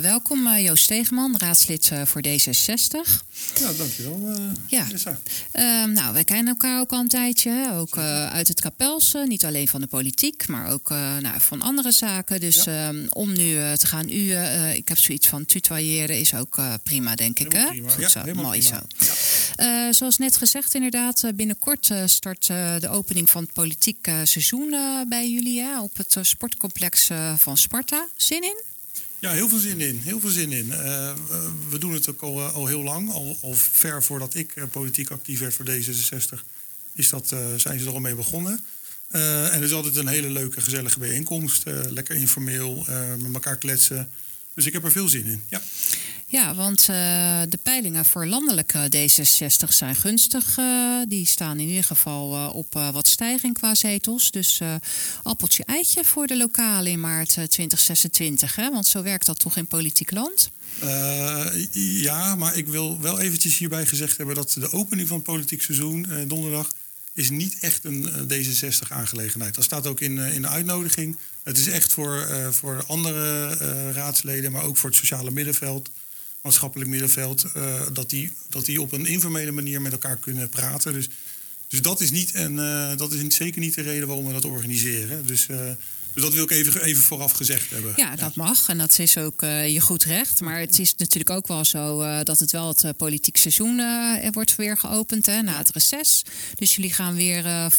Welkom Joost Stegeman, raadslid voor D66. Ja, dankjewel. Wij kennen elkaar ook al een tijdje, ook uit het Kapelse. Niet alleen van de politiek, maar ook van andere zaken. Dus om nu te gaan ik heb zoiets van tutoyeren is ook prima, denk ik. Hè? Prima. Goed zo, mooi prima. zo. Ja. Zoals net gezegd, inderdaad, binnenkort start de opening van het politiek seizoen bij jullie op het sportcomplex van Sparta. Zin in? Ja, heel veel zin in. We doen het ook al heel lang. Al ver voordat ik politiek actief werd voor D66 zijn ze er al mee begonnen. En het is altijd een hele leuke, gezellige bijeenkomst. Lekker informeel, met elkaar kletsen. Dus ik heb er veel zin in, ja. Ja, want de peilingen voor landelijke D66 zijn gunstig. Die staan in ieder geval op wat stijging qua zetels. Dus appeltje eitje voor de lokale in maart 2026. Hè? Want zo werkt dat toch in politiek land? Ja, maar ik wil wel eventjes hierbij gezegd hebben dat de opening van het politiek seizoen donderdag is niet echt een D66-aangelegenheid. Dat staat ook in de uitnodiging. Het is echt voor andere raadsleden, maar ook voor het sociale middenveld, maatschappelijk middenveld, dat die op een informele manier met elkaar kunnen praten. Dus dat is zeker niet de reden waarom we dat organiseren. Dus dat wil ik even vooraf gezegd hebben. Ja, dat mag. En dat is ook je goed recht. Maar het is natuurlijk ook wel zo dat het wel het politiek seizoen wordt weer geopend na het reces. Dus jullie gaan weer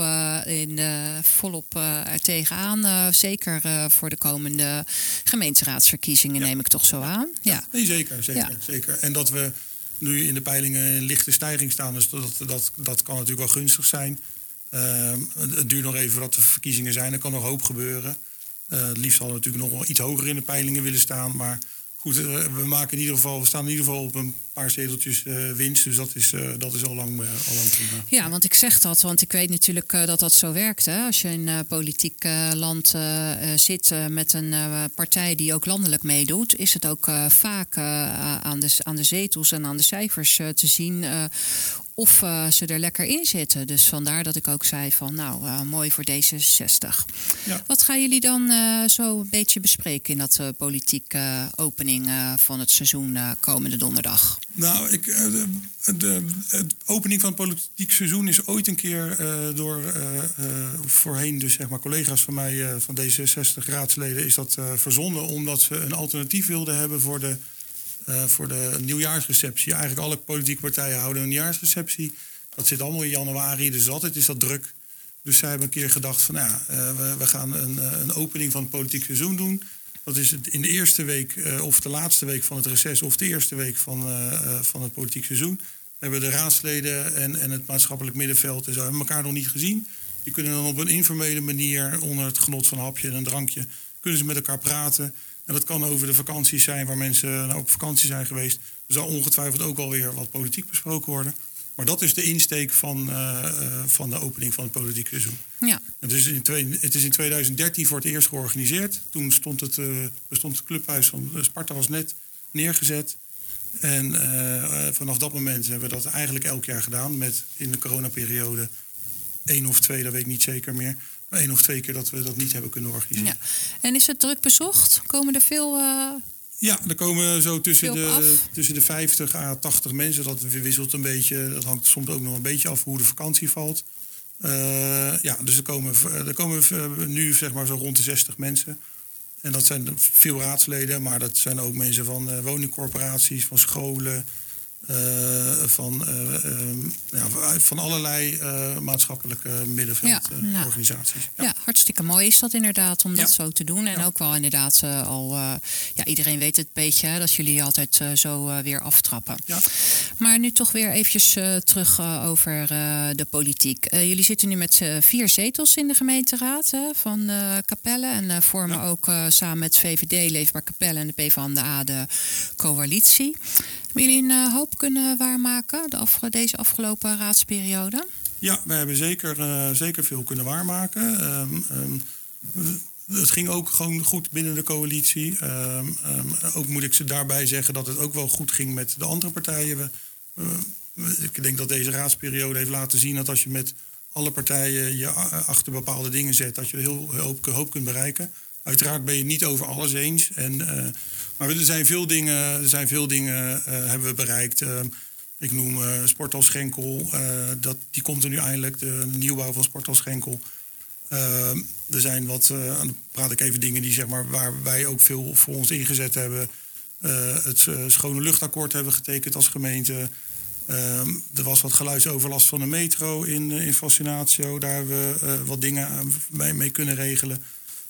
volop er tegenaan. Zeker voor de komende gemeenteraadsverkiezingen, neem ik toch zo aan. Ja. Nee, zeker. En dat we nu in de peilingen een lichte stijging staan, dus dat kan natuurlijk wel gunstig zijn. Het duurt nog even voordat de verkiezingen zijn. Er kan nog hoop gebeuren. Het liefst hadden we natuurlijk nog wel iets hoger in de peilingen willen staan. Maar goed, we staan in ieder geval op een paar zeteltjes winst. Dus dat is al lang prima. Ja, want ik zeg dat, want ik weet natuurlijk dat zo werkt. Hè? Als je in politiek land zit met een partij die ook landelijk meedoet, is het ook vaak aan de zetels en aan de cijfers te zien of ze er lekker in zitten. Dus vandaar dat ik ook zei van mooi voor D66. Ja. Wat gaan jullie dan zo een beetje bespreken in dat politieke opening van het seizoen komende donderdag? Nou, de opening van het politiek seizoen is ooit een keer door voorheen dus zeg maar collega's van mij van D66 raadsleden is dat verzonnen omdat ze een alternatief wilden hebben voor de nieuwjaarsreceptie. Eigenlijk alle politieke partijen houden een nieuwjaarsreceptie. Dat zit allemaal in januari, dus altijd is dat druk. Dus zij hebben een keer gedacht van we gaan een opening van het politiek seizoen doen. Dat is in de eerste week of de laatste week van het reces of de eerste week van het politiek seizoen. Hebben de raadsleden en het maatschappelijk middenveld en zo hebben elkaar nog niet gezien. Die kunnen dan op een informele manier onder het genot van een hapje en een drankje kunnen ze met elkaar praten. En dat kan over de vakanties zijn waar mensen op vakantie zijn geweest. Er zal ongetwijfeld ook alweer wat politiek besproken worden. Maar dat is de insteek van de opening van het politiek seizoen. Ja. Het is in 2013 voor het eerst georganiseerd. Toen bestond het clubhuis van Sparta was net neergezet. En vanaf dat moment hebben we dat eigenlijk elk jaar gedaan. Met in de coronaperiode 1 of 2, dat weet ik niet zeker meer. Maar 1 of 2 keer dat we dat niet hebben kunnen organiseren. Ja. En is het druk bezocht? Komen er veel... Ja, er komen zo tussen de 50 à 80 mensen. Dat wisselt een beetje. Dat hangt soms ook nog een beetje af hoe de vakantie valt. Dus er komen nu zeg maar zo rond de 60 mensen. En dat zijn veel raadsleden, maar dat zijn ook mensen van woningcorporaties, van scholen, van allerlei maatschappelijke middenveldorganisaties. Ja, hartstikke mooi is dat inderdaad om dat zo te doen. En ook wel inderdaad iedereen weet het een beetje, hè, dat jullie altijd zo weer aftrappen. Ja. Maar nu toch weer eventjes terug over de politiek. Jullie zitten nu met 4 zetels in de gemeenteraad van Capelle. En vormen ook samen met VVD, Leefbaar Capelle en de PvdA de coalitie. Hebben jullie een hoop kunnen waarmaken deze afgelopen raadsperiode? Ja, we hebben zeker veel kunnen waarmaken. Het ging ook gewoon goed binnen de coalitie. Ook moet ik ze daarbij zeggen dat het ook wel goed ging met de andere partijen. Ik denk dat deze raadsperiode heeft laten zien dat als je met alle partijen je achter bepaalde dingen zet, dat je heel hoop kunt bereiken. Uiteraard ben je het niet over alles eens. Maar er zijn veel dingen hebben we bereikt. Ik noem Sporthal Schenkel. Die komt er nu eindelijk, de nieuwbouw van Sporthal Schenkel. Er zijn dan praat ik even dingen die, zeg maar, waar wij ook veel voor ons ingezet hebben. Het schone luchtakkoord hebben getekend als gemeente. Er was wat geluidsoverlast van de metro in Fascinatio. Daar hebben we wat dingen mee kunnen regelen.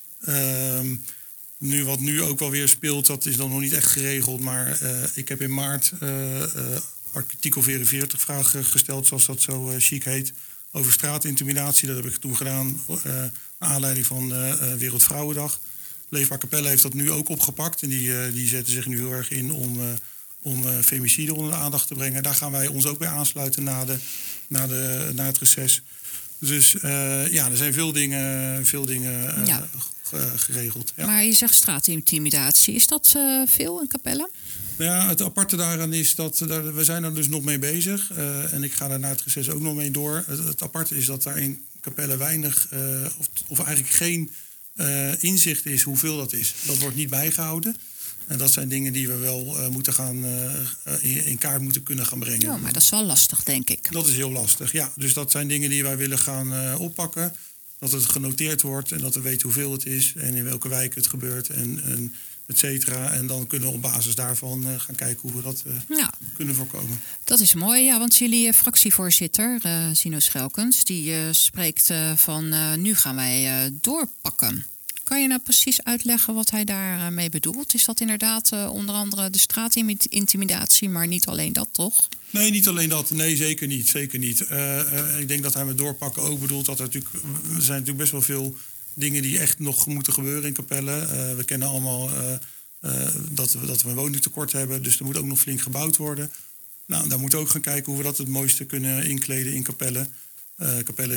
Wat nu ook wel weer speelt, dat is dan nog niet echt geregeld. Maar ik heb in maart artikel 44 vragen gesteld, zoals dat zo chic heet, over straatintimidatie. Dat heb ik toen gedaan naar aanleiding van Wereldvrouwendag. Leefbaar Capelle heeft dat nu ook opgepakt. En die zetten zich nu heel erg in om femicide onder de aandacht te brengen. Daar gaan wij ons ook bij aansluiten na het reces. Dus er zijn veel dingen geregeld. Ja. Maar je zegt straatintimidatie. Is dat veel in Capelle? Ja, het aparte daaraan is dat we zijn er dus nog mee bezig. En ik ga daar na het reces ook nog mee door. Het aparte is dat daar in Capelle weinig of eigenlijk geen inzicht is hoeveel dat is. Dat wordt niet bijgehouden. En dat zijn dingen die we wel moeten gaan in kaart moeten kunnen gaan brengen. Ja, maar dat is wel lastig, denk ik. Dat is heel lastig, ja. Dus dat zijn dingen die wij willen gaan oppakken. Dat het genoteerd wordt en dat we weten hoeveel het is en in welke wijk het gebeurt en et cetera. En dan kunnen we op basis daarvan gaan kijken hoe we dat kunnen voorkomen. Dat is mooi, ja, want jullie fractievoorzitter, Sino Schelkens, die spreekt van nu gaan wij doorpakken. Kan je nou precies uitleggen wat hij daarmee bedoelt? Is dat inderdaad onder andere de straatintimidatie, maar niet alleen dat, toch? Nee, niet alleen dat. Nee, zeker niet. Zeker niet. Ik denk dat hij met doorpakken ook bedoelt dat er zijn natuurlijk best wel veel dingen die echt nog moeten gebeuren in Capelle. We kennen allemaal dat we een woningtekort hebben, dus er moet ook nog flink gebouwd worden. Nou, daar moeten we ook gaan kijken hoe we dat het mooiste kunnen inkleden in Capelle. Capelle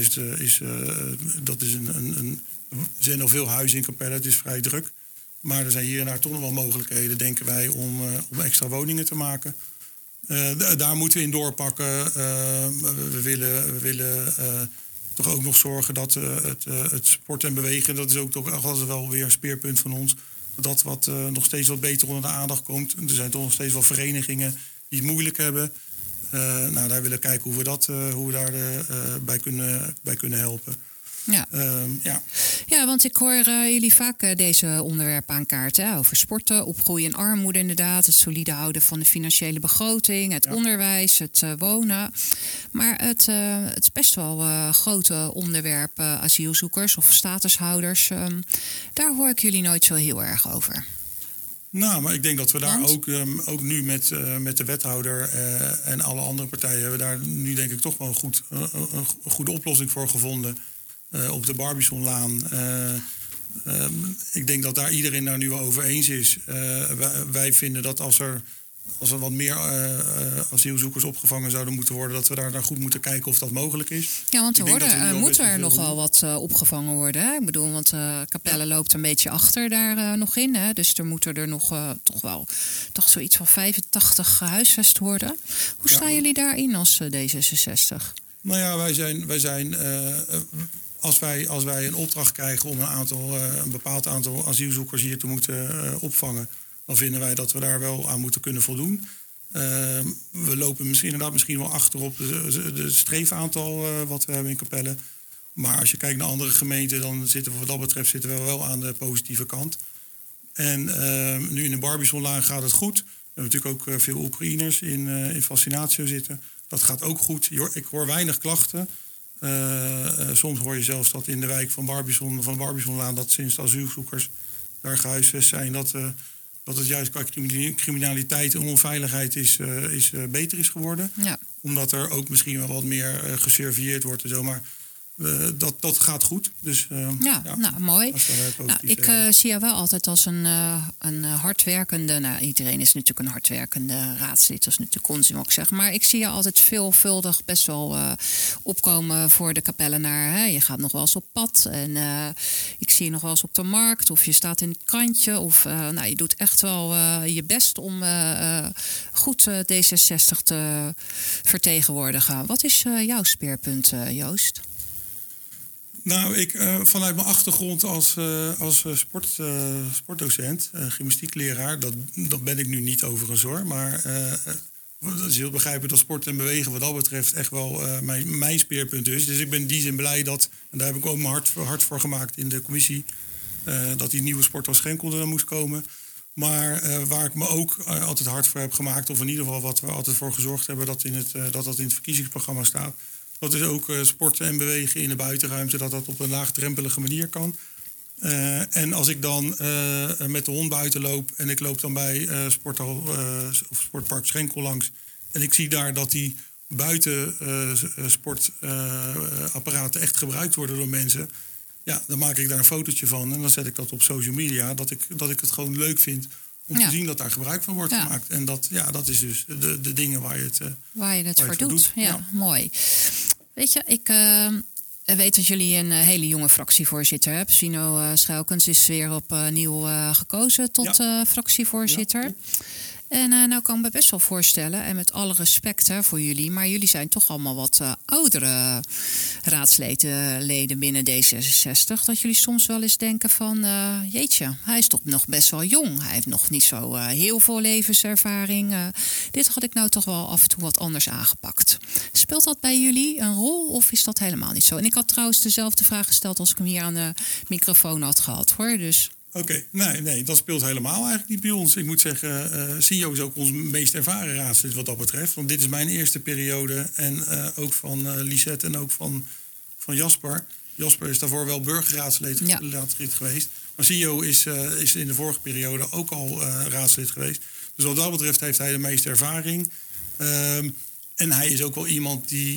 er zijn nog veel huizen in Capelle, het is vrij druk. Maar er zijn hier en daar toch nog wel mogelijkheden, denken wij, om extra woningen te maken. Daar moeten we in doorpakken. We willen toch ook nog zorgen dat het sport en bewegen, dat is ook toch altijd wel weer een speerpunt van ons, dat wat nog steeds wat beter onder de aandacht komt. Er zijn toch nog steeds wel verenigingen die het moeilijk hebben. Daar willen we kijken hoe we daarbij kunnen helpen. Ja, want ik hoor jullie vaak deze onderwerpen aan kaart. Hè? Over sporten, opgroeien en armoede inderdaad. Het solide houden van de financiële begroting. Het onderwijs, het wonen. Maar het is best wel grote onderwerp asielzoekers of statushouders. Daar hoor ik jullie nooit zo heel erg over. Nou, maar ik denk dat we daar ook nu met de wethouder en alle andere partijen hebben we daar nu denk ik toch wel een goede oplossing voor gevonden. Op de Barbizonlaan. Ik denk dat daar iedereen daar nu wel over eens is. Wij vinden dat als er wat meer asielzoekers opgevangen zouden moeten worden, dat we daar goed moeten kijken of dat mogelijk is. Ja, want moet er nog wel wat opgevangen worden. Hè? Ik bedoel, want Capelle loopt een beetje achter daar nog in. Hè? Dus er moeten er nog toch zoiets van 85 gehuisvest worden. Hoe staan jullie daarin als D66? Nou ja, wij zijn als wij een opdracht krijgen om een bepaald aantal asielzoekers hier te moeten opvangen, dan vinden wij dat we daar wel aan moeten kunnen voldoen. We lopen misschien wel achter op de streefaantal wat we hebben in Capelle. Maar als je kijkt naar andere gemeenten, dan zitten we wat dat betreft wel aan de positieve kant. En nu in de Barbizonlaan gaat het goed. We hebben natuurlijk ook veel Oekraïners in Fascinatio zitten. Dat gaat ook goed. Ik hoor weinig klachten. Soms hoor je zelfs dat in de wijk van de Barbizonlaan, dat sinds de asielzoekers daar gehuisvest zijn, dat het juist qua criminaliteit en onveiligheid beter is geworden. Ja. Omdat er ook misschien wel wat meer gesurveilleerd wordt en zo. Maar dat gaat goed. Dus, nou, mooi. Ik zie jou wel altijd als een hardwerkende. Nou, iedereen is natuurlijk een hardwerkende raadslid. Dat is natuurlijk onzin wat ik zeg. Maar ik zie jou altijd veelvuldig best wel opkomen voor de Capellenaar. Hè? Je gaat nog wel eens op pad. En ik zie je nog wel eens op de markt. Of je staat in het krantje. Of je doet echt wel je best om goed D66 te vertegenwoordigen. Wat is jouw speerpunt, Joost? Nou, ik vanuit mijn achtergrond als sportdocent, gymnastiekleraar, dat ben ik nu niet overigens hoor, maar dat is heel begrijpelijk dat sport en bewegen wat dat betreft echt wel mijn speerpunt is. Dus ik ben in die zin blij dat, en daar heb ik ook mijn hart voor gemaakt in de commissie, dat die nieuwe sport als Schenkel er moest komen. Maar waar ik me ook altijd hard voor heb gemaakt, of in ieder geval wat we altijd voor gezorgd hebben, dat in het verkiezingsprogramma staat. Dat is ook sporten en bewegen in de buitenruimte, dat op een laagdrempelige manier kan. En als ik dan met de hond buiten loop en ik loop dan bij Sportpark Schenkel langs en ik zie daar dat die buitensportapparaten echt gebruikt worden door mensen, ja, dan maak ik daar een fotootje van en dan zet ik dat op social media, dat ik het gewoon leuk vind om te zien dat daar gebruik van wordt gemaakt. En dat is dus de dingen waar je het voor doet. Ja, mooi. Weet je, ik weet dat jullie een hele jonge fractievoorzitter hebben. Sino Schuilkens is weer opnieuw gekozen tot fractievoorzitter. Ja. En nou kan ik me best wel voorstellen, en met alle respect voor jullie, maar jullie zijn toch allemaal wat oudere raadsleden binnen D66, dat jullie soms wel eens denken van, jeetje, hij is toch nog best wel jong. Hij heeft nog niet zo heel veel levenservaring. Dit had ik nou toch wel af en toe wat anders aangepakt. Speelt dat bij jullie een rol of is dat helemaal niet zo? En ik had trouwens dezelfde vraag gesteld als ik hem hier aan de microfoon had gehad, hoor. Dus... Oké, nee, dat speelt helemaal eigenlijk niet bij ons. Ik moet zeggen, Sinjo is ook ons meest ervaren raadslid wat dat betreft. Want dit is mijn eerste periode en ook van Lisette en ook van Jasper. Jasper is daarvoor wel burgerraadslid geweest. Maar Sinjo is in de vorige periode ook al raadslid geweest. Dus wat dat betreft heeft hij de meeste ervaring. En hij is ook wel iemand die...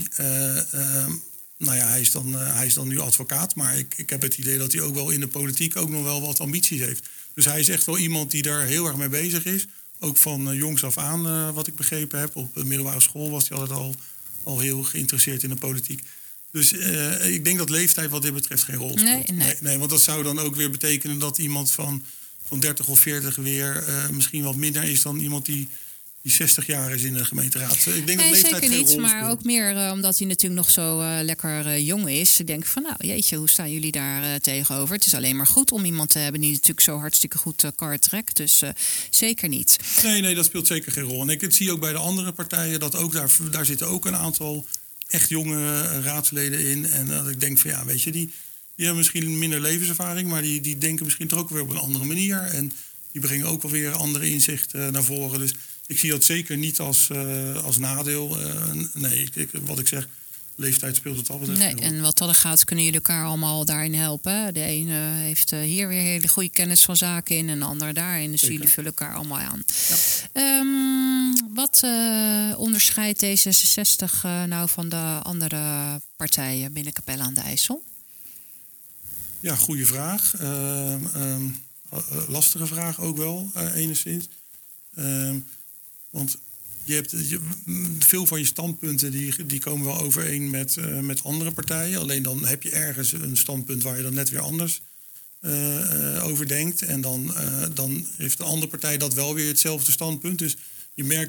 hij is dan nu advocaat, maar ik heb het idee dat hij ook wel in de politiek ook nog wel wat ambities heeft. Dus hij is echt wel iemand die daar heel erg mee bezig is. Ook van jongs af aan, wat ik begrepen heb. Op de middelbare school was hij altijd al heel geïnteresseerd in de politiek. Dus ik denk dat leeftijd wat dit betreft geen rol speelt. Nee, want dat zou dan ook weer betekenen dat iemand van 30 of 40 weer misschien wat minder is dan iemand die 60 jaar is in de gemeenteraad. Ik denk dat leeftijd zeker niet, maar speelt. ook meer omdat hij natuurlijk nog zo lekker jong is. Ik denk van, nou jeetje, hoe staan jullie daar tegenover? Het is alleen maar goed om iemand te hebben die natuurlijk zo hartstikke goed kar trekt. Dus zeker niet. Nee, dat speelt zeker geen rol. En ik zie ook bij de andere partijen dat ook daar zitten ook een aantal echt jonge raadsleden in. En dat ik denk van ja, weet je, die hebben misschien minder levenservaring, maar die denken misschien toch ook weer op een andere manier. En die brengen ook wel weer andere inzichten naar voren. Dus ik zie dat zeker niet als nadeel. Wat ik zeg, leeftijd speelt het altijd. Nee, en wat dat gaat, kunnen jullie elkaar allemaal daarin helpen. De ene heeft hier weer hele goede kennis van zaken in en de ander daarin. Dus jullie vullen elkaar allemaal aan. Ja. Wat onderscheidt D66 nou van de andere partijen binnen Capelle aan de IJssel? Ja, goede vraag. Lastige vraag ook wel, enigszins. Want veel van je standpunten die komen wel overeen met andere partijen. Alleen dan heb je ergens een standpunt waar je dan net weer anders over denkt. En dan heeft de andere partij dat wel weer hetzelfde standpunt. Dus je merkt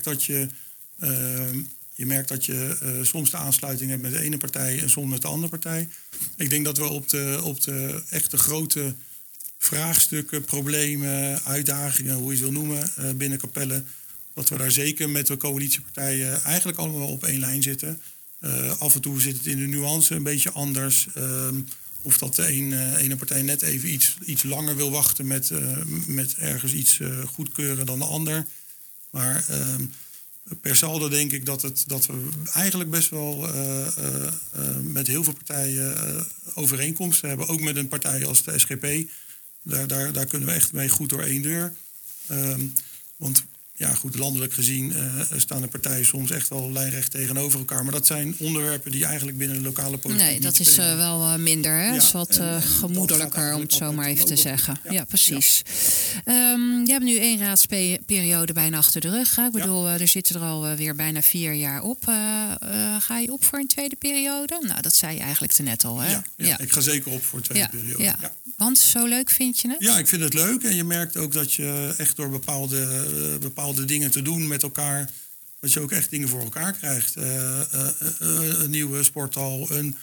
dat je soms de aansluiting hebt met de ene partij en soms met de andere partij. Ik denk dat we op de echte grote vraagstukken, problemen, uitdagingen, hoe je het wil noemen, binnen Capelle, dat we daar zeker met de coalitiepartijen eigenlijk allemaal op één lijn zitten. Af en toe zit het in de nuance een beetje anders. Of dat de ene partij net even iets langer wil wachten met ergens iets goedkeuren dan de ander. Maar per saldo denk ik dat we eigenlijk best wel met heel veel partijen overeenkomsten hebben. Ook met een partij als de SGP. Daar kunnen we echt mee goed door één deur. Want ja, goed, landelijk gezien staan de partijen soms echt wel lijnrecht tegenover elkaar. Maar dat zijn onderwerpen die eigenlijk binnen de lokale politiek niet dat is wel minder, hè? Het is wat gemoedelijker, om het zo maar even te zeggen. Ja, precies. Ja. Je hebt nu 1 raadsperiode bijna achter de rug. Hè? Ik bedoel, er zitten er alweer bijna 4 jaar op. Ga je op voor een tweede periode? Nou, dat zei je eigenlijk net al, hè? Ja, ik ga zeker op voor een tweede periode. Ja. Want zo leuk vind je het? Ja, ik vind het leuk. En je merkt ook dat je echt door bepaalde dingen te doen met elkaar, dat je ook echt dingen voor elkaar krijgt. Een nieuwe sporthal,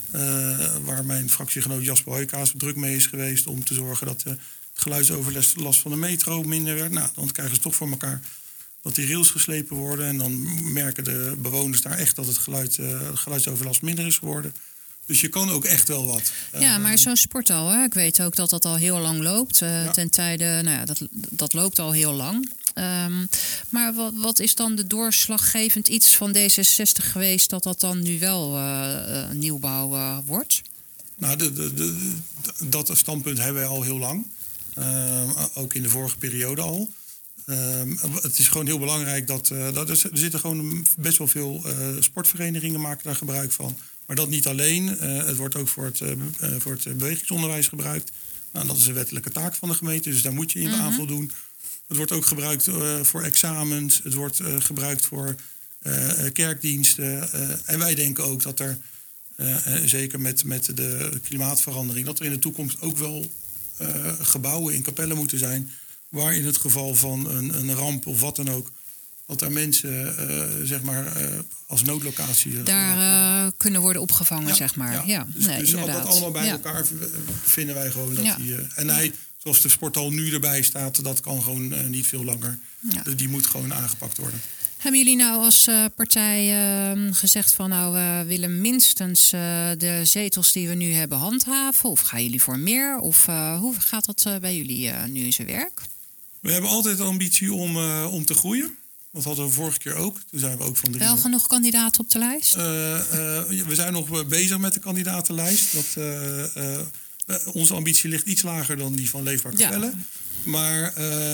waar mijn fractiegenoot Jasper Hoijkaas druk mee is geweest om te zorgen dat de geluidsoverlast van de metro minder werd. Nou, dan krijgen ze toch voor elkaar dat die rails geslepen worden. En dan merken de bewoners daar echt dat het geluidsoverlast minder is geworden. Dus je kan ook echt wel wat. Ja, maar zo'n sporthal, hè? Ik weet ook dat dat al heel lang loopt. Ten tijde, dat loopt al heel lang. Maar wat is dan de doorslaggevend iets van D66 geweest dat dan nu wel nieuwbouw wordt? Nou, dat standpunt hebben wij al heel lang. Ook in de vorige periode al. Het is gewoon heel belangrijk dat er zitten gewoon best wel veel sportverenigingen maken daar gebruik van. Maar dat niet alleen. Het wordt ook voor het bewegingsonderwijs gebruikt. Nou, dat is een wettelijke taak van de gemeente, dus daar moet je in aan voldoen. Het wordt ook gebruikt voor examens. Het wordt gebruikt voor kerkdiensten. En wij denken ook dat er, zeker met de klimaatverandering, dat er in de toekomst ook wel gebouwen in kapellen moeten zijn, waar in het geval van een ramp of wat dan ook, dat er mensen als noodlocatie daar kunnen worden opgevangen, zeg maar. Ja. Dus dat allemaal bij elkaar vinden wij gewoon dat zoals de sporthal nu erbij staat, dat kan gewoon niet veel langer. Ja. Die moet gewoon aangepakt worden. Hebben jullie nou als partij gezegd van we willen minstens de zetels die we nu hebben handhaven? Of gaan jullie voor meer? Of hoe gaat dat bij jullie nu in zijn werk? We hebben altijd de ambitie om te groeien. Dat hadden we vorige keer ook. Toen zijn we ook van wel genoeg kandidaten op de lijst? We zijn nog bezig met de kandidatenlijst. Onze ambitie ligt iets lager dan die van Leefbaar Capelle. Ja. Maar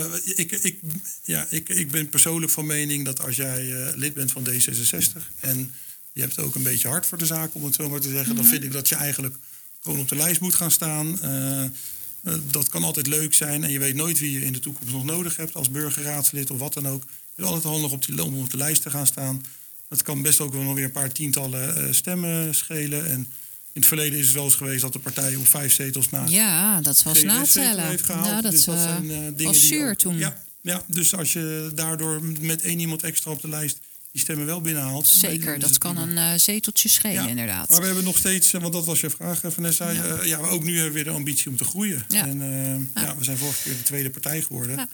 ik ben persoonlijk van mening dat als jij lid bent van D66... en je hebt ook een beetje hart voor de zaak, om het zo maar te zeggen, dan vind ik dat je eigenlijk gewoon op de lijst moet gaan staan. Dat kan altijd leuk zijn en je weet nooit wie je in de toekomst nog nodig hebt als burgerraadslid of wat dan ook. Het is altijd handig om op de lijst te gaan staan. Het kan best ook wel nog weer een paar tientallen stemmen schelen. En in het verleden is het wel eens geweest dat de partij op 5 zetels na. Ja, dat was natellen. Heeft gehaald. Nou, dat zijn dingen was zuur toen. Ja, dus als je daardoor met 1 iemand extra op de lijst die stemmen wel binnenhaalt. Zeker, dat kan een zeteltje schelen, inderdaad. Maar we hebben nog steeds, want dat was je vraag, Vanessa. Ook nu hebben we weer de ambitie om te groeien. Ja. En we zijn vorige keer de tweede partij geworden. Ja.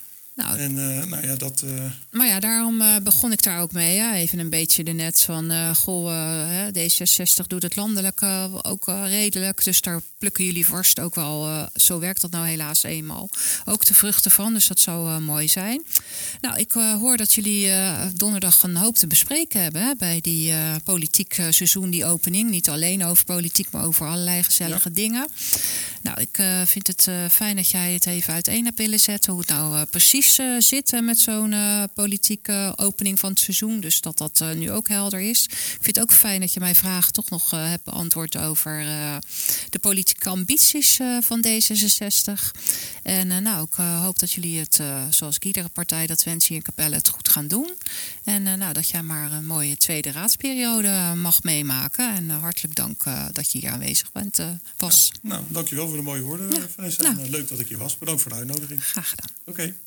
Maar daarom begon ik daar ook mee. Ja. Even een beetje de net van... D66 doet het landelijk ook redelijk. Dus daar plukken jullie vast ook wel... zo werkt dat nou helaas eenmaal. Ook de vruchten van, dus dat zou mooi zijn. Nou, ik hoor dat jullie donderdag een hoop te bespreken hebben... bij die politiek seizoen, die opening. Niet alleen over politiek, maar over allerlei gezellige dingen. Nou, ik vind het fijn dat jij het even uiteen hebt willen zetten... hoe het nou precies zit met zo'n politieke opening van het seizoen. Dus dat nu ook helder is. Ik vind het ook fijn dat je mijn vragen toch nog hebt beantwoord over de politieke ambities van D66. En ik hoop dat jullie het, zoals ik iedere partij dat wens hier in Capelle, het goed gaan doen. En dat jij maar een mooie tweede raadsperiode mag meemaken. En hartelijk dank dat je hier aanwezig bent, was. Dankjewel voor de mooie woorden, Vanessa. Leuk dat ik hier was. Bedankt voor de uitnodiging. Graag gedaan. Oké.